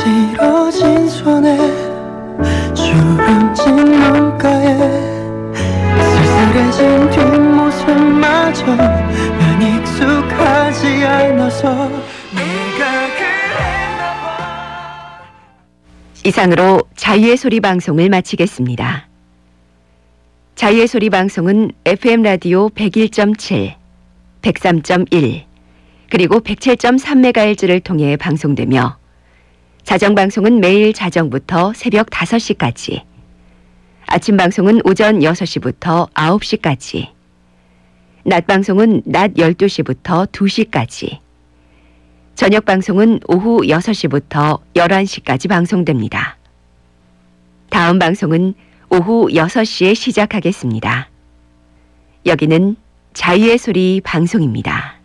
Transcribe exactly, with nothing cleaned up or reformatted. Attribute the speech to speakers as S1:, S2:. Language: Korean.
S1: 어지러진 손에 주름진 눈가에 쓸쓸해진 뒷모습마저 난 익숙하지 않아서 내가 그랬나봐.
S2: 이상으로 자유의 소리 방송을 마치겠습니다. 자유의 소리 방송은 에프엠 라디오 백일 점 칠, 백삼 점 일, 그리고 백칠 점 삼 메가헤르츠를 통해 방송되며 자정방송은 매일 자정부터 새벽 다섯 시까지, 아침 방송은 오전 여섯 시부터 아홉 시까지, 낮방송은 낮 열두 시부터 두 시까지, 저녁 방송은 오후 여섯 시부터 열한 시까지 방송됩니다. 다음 방송은 오후 여섯 시에 시작하겠습니다. 여기는 자유의 소리 방송입니다.